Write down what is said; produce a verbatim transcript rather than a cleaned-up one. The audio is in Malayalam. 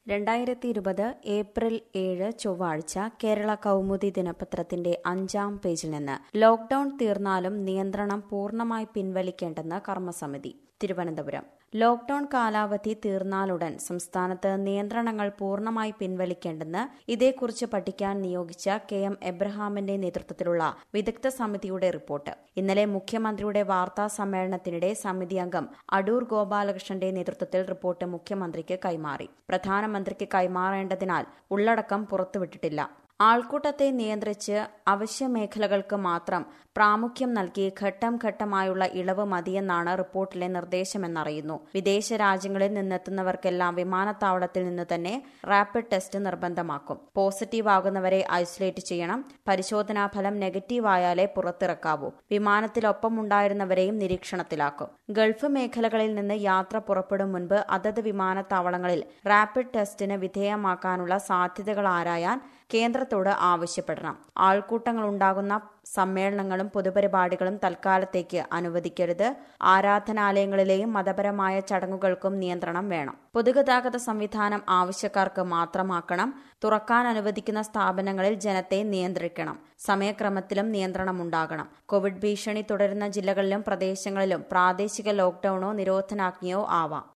രണ്ടായിരത്തി ഇരുപത് ഏപ്രിൽ ഏഴ് ചൊവ്വാഴ്ച കേരള കൗമുദി ദിനപത്രത്തിന്റെ അഞ്ചാം പേജിൽ നിന്ന് ലോക്ഡൌൺ തീർന്നാലും നിയന്ത്രണം പൂർണ്ണമായി പിൻവലിക്കേണ്ടെന്ന് കർമ്മസമിതി. തിരുവനന്തപുരം ലോക്ഡൌൺ കാലാവധി തീർന്നാലുടൻ സംസ്ഥാനത്ത് നിയന്ത്രണങ്ങൾ പൂർണ്ണമായി പിൻവലിക്കേണ്ടെന്ന് ഇതേക്കുറിച്ച് പഠിക്കാൻ നിയോഗിച്ച കെ എം എബ്രഹാമിന്റെ നേതൃത്വത്തിലുള്ള വിദഗ്ധ സമിതിയുടെ റിപ്പോർട്ട് ഇന്നലെ മുഖ്യമന്ത്രിയുടെ വാർത്താ സമ്മേളനത്തിനിടെ സമിതി അംഗം അടൂർ ഗോപാലകൃഷ്ണന്റെ നേതൃത്വത്തിൽ റിപ്പോർട്ട് മുഖ്യമന്ത്രിക്ക് കൈമാറി. പ്രധാനമന്ത്രിക്ക് കൈമാറേണ്ടതിനാൽ ഉള്ളടക്കം പുറത്തുവിട്ടിട്ടില്ല. ആൾക്കൂട്ടത്തെ നിയന്ത്രിച്ച് അവശ്യ മേഖലകൾക്ക് മാത്രം പ്രാമുഖ്യം നൽകി ഘട്ടം ഘട്ടമായുള്ള ഇളവ് മതിയെന്നാണ് റിപ്പോർട്ടിലെ നിർദ്ദേശമെന്നറിയുന്നു. വിദേശ രാജ്യങ്ങളിൽ നിന്നെത്തുന്നവർക്കെല്ലാം വിമാനത്താവളത്തിൽ നിന്ന് തന്നെ റാപ്പിഡ് ടെസ്റ്റ് നിർബന്ധമാക്കും. പോസിറ്റീവ് ആകുന്നവരെ ഐസൊലേറ്റ് ചെയ്യണം. പരിശോധനാ ഫലം നെഗറ്റീവ് ആയാലേ പുറത്തിറക്കാവൂ. വിമാനത്തിലൊപ്പമുണ്ടായിരുന്നവരെയും നിരീക്ഷണത്തിലാക്കും. ഗൾഫ് മേഖലകളിൽ നിന്ന് യാത്ര പുറപ്പെടും മുൻപ് അതത് വിമാനത്താവളങ്ങളിൽ റാപ്പിഡ് ടെസ്റ്റിന് വിധേയമാക്കാനുള്ള സാധ്യതകൾ ആരായാൻ കേന്ദ്രത്തോട് ആവശ്യപ്പെടണം. ആൾക്കൂട്ടങ്ങളുണ്ടാകുന്ന സമ്മേളനങ്ങളും പൊതുപരിപാടികളും തൽക്കാലത്തേക്ക് അനുവദിക്കരുത്. ആരാധനാലയങ്ങളിലെയും മതപരമായ ചടങ്ങുകൾക്കും നിയന്ത്രണം വേണം. പൊതുഗതാഗത സംവിധാനം ആവശ്യക്കാർക്ക് മാത്രമാക്കണം. തുറക്കാൻ അനുവദിക്കുന്ന സ്ഥാപനങ്ങളിൽ ജനത്തെ നിയന്ത്രിക്കണം. സമയക്രമത്തിലും നിയന്ത്രണമുണ്ടാകണം. കോവിഡ് ഭീഷണി തുടരുന്ന ജില്ലകളിലും പ്രദേശങ്ങളിലും പ്രാദേശിക ലോക്ഡൌണോ നിരോധനാജ്ഞയോ ആവാം.